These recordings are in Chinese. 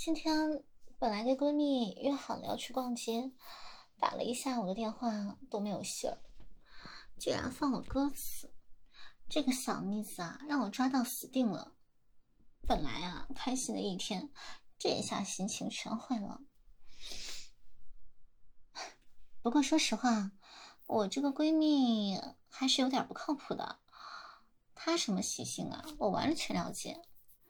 今天本来跟闺蜜约好了要去逛街，打了一下午的电话都没有信儿，居然放了鸽子。这个小妮子啊，让我抓到死定了。本来啊，开心的一天，这一下心情全毁了。不过说实话，我这个闺蜜还是有点不靠谱的。她什么习性啊，我完全了解。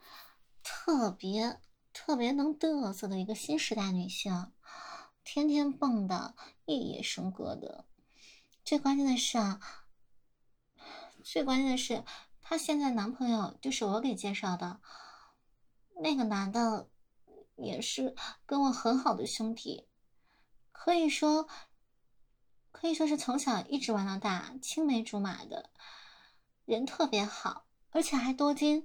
特别能嘚瑟的一个新时代女性，天天蹦的夜夜笙歌的。最关键的是啊，最关键的是，她现在男朋友就是我给介绍的，那个男的也是跟我很好的兄弟，可以说是从小一直玩到大，青梅竹马的，人特别好，而且还多金。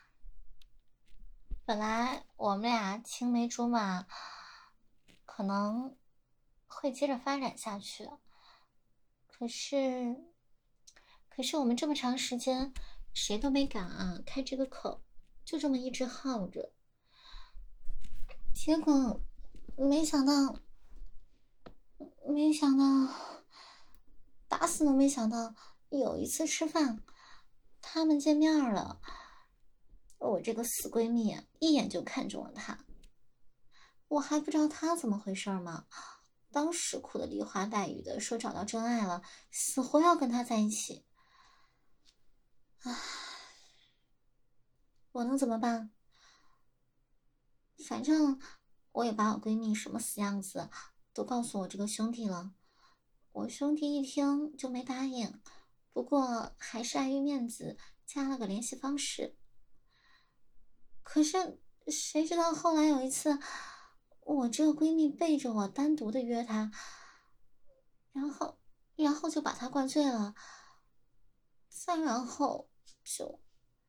本来我们俩青梅竹马，可能会接着发展下去，可是，我们这么长时间，谁都没敢啊开这个口，就这么一直耗着。结果，没想到，没想到，打死都没想到，有一次吃饭，他们见面了，我这个死闺蜜啊，一眼就看中了他。我还不知道他怎么回事吗？当时哭得梨花带雨的，说找到真爱了，死活要跟他在一起。唉，我能怎么办？反正我也把我闺蜜什么死样子都告诉我这个兄弟了。我兄弟一听就没答应，不过还是碍于面子加了个联系方式。可是谁知道后来有一次，我这个闺蜜背着我单独的约他，然后就把他灌醉了，再然后就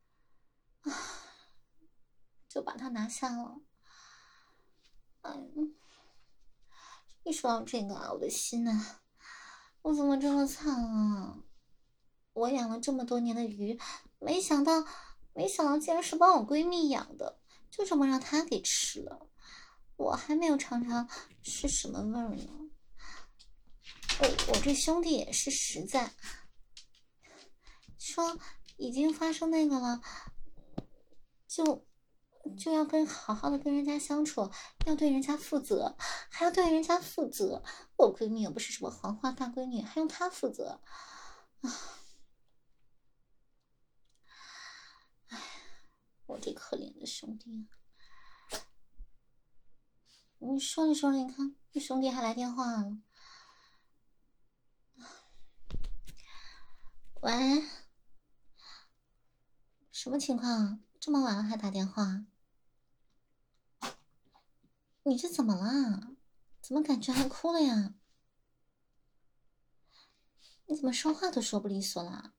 把他拿下了。哎，一说到这个啊，我的心啊，我怎么这么惨啊？我养了这么多年的鱼，没想到竟然是帮我闺蜜养的，就这么让她给吃了。我还没有尝尝是什么味儿呢。我这兄弟也是实在，说已经发生那个了，就要好好的跟人家相处，要对人家负责，还要对人家负责。我闺蜜又不是什么黄花大闺女，还用她负责啊！我这可怜的兄弟啊！你说着说着，你看你兄弟还来电话了。喂，什么情况？这么晚了还打电话？你这怎么了？怎么感觉还哭了呀？你怎么说话都说不利索了？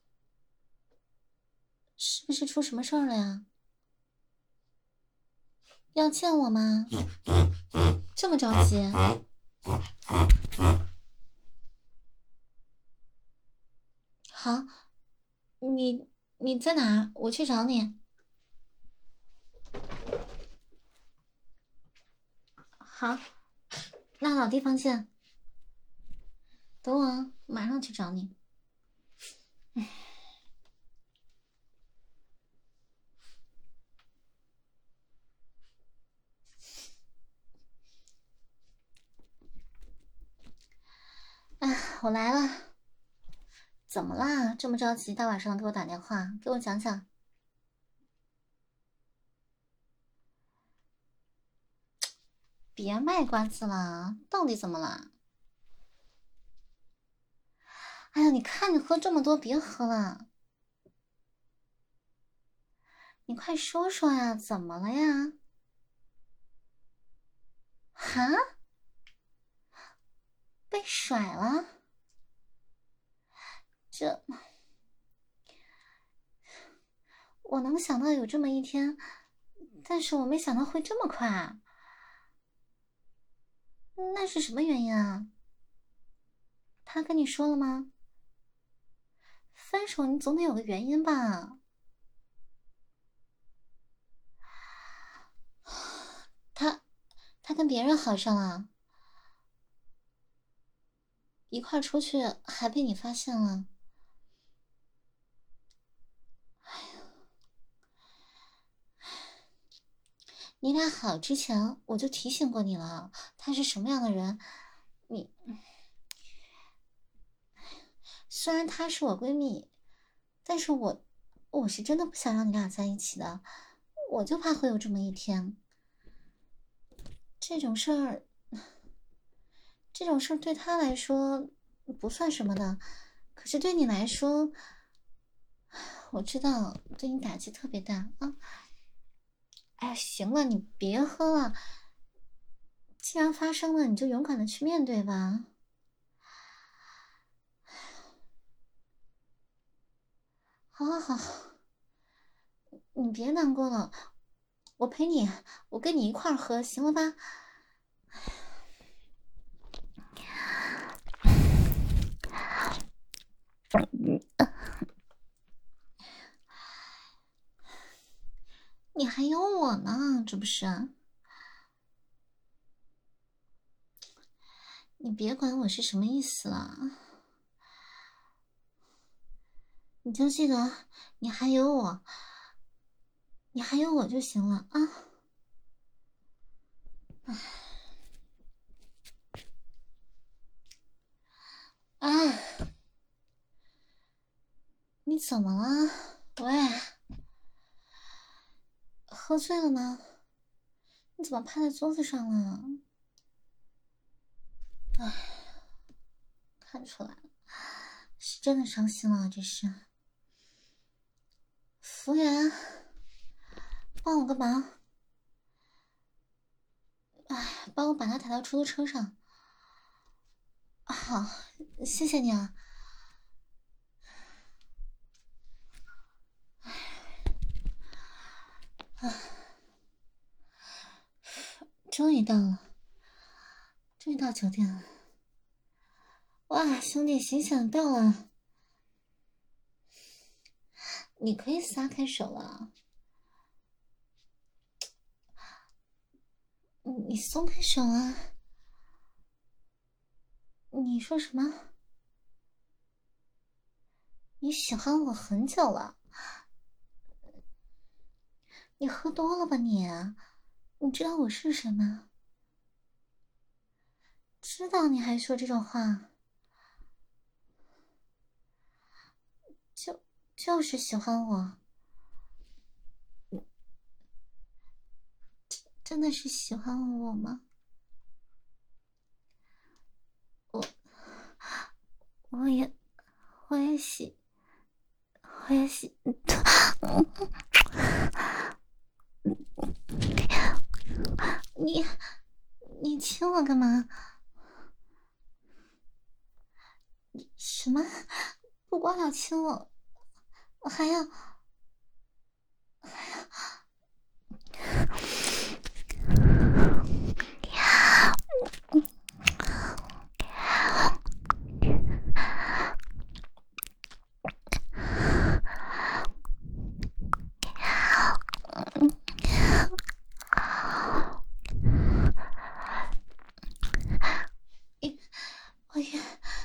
是不是出什么事儿了呀？要见我吗？这么着急？好，你在哪？我去找你。好，那老地方见。等我啊，马上去找你。啊，我来了。怎么啦？这么着急，大晚上给我打电话，给我讲讲。别卖关子了，到底怎么了？哎呀，你看你喝这么多，别喝了。你快说说呀，怎么了呀？哈？被甩了？这我能想到有这么一天，但是我没想到会这么快啊。那是什么原因啊？他跟你说了吗？分手你总得有个原因吧？ 他跟别人好上了，一块出去还被你发现了。你俩好之前我就提醒过你了，他是什么样的人。你虽然她是我闺蜜，但是我是真的不想让你俩在一起的，我就怕会有这么一天。这种事儿，对他来说不算什么的，可是对你来说，我知道对你打击特别大啊。哎呀，行了，你别喝了，既然发生了，你就勇敢的去面对吧。好好好，你别难过了，我陪你，我跟你一块儿喝，行了吧？你还有我呢，这不是？你别管我是什么意思了，你就记得你还有我，你还有我就行了啊！啊，你怎么了？喂，喝醉了吗？你怎么趴在桌子上了？哎，看出来了，是真的伤心了，这是。服务员，帮我个忙，哎，帮我把他抬到出租车上。好，谢谢你啊。终于到了，终于到酒店了。哇，兄弟，醒醒，到了。你可以撒开手了。你松开手啊！你说什么？你喜欢我很久了？你喝多了吧你？你知道我是谁吗？知道你还说这种话？就是喜欢我。真的是喜欢我吗？我也我也喜我也喜你你亲我干嘛？什么？不光要亲我，我还要我也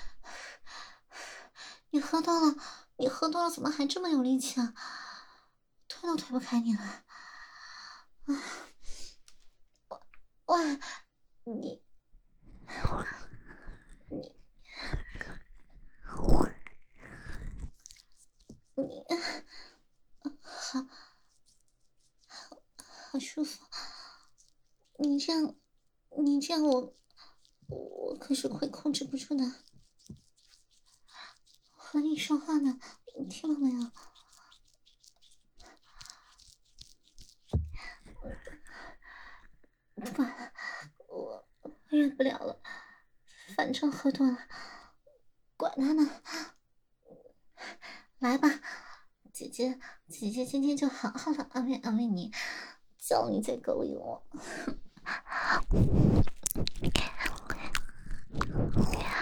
你喝多了，你喝多了怎么还这么有力气啊？推都推不开你了。哇，你你好好舒服。你这样，我可是会控制不住的。和你说话呢，你听到没有？不管了，我忍不了了，反正喝多了，管他呢。来吧，姐姐今天就好好的安慰安慰你，叫你再勾引我。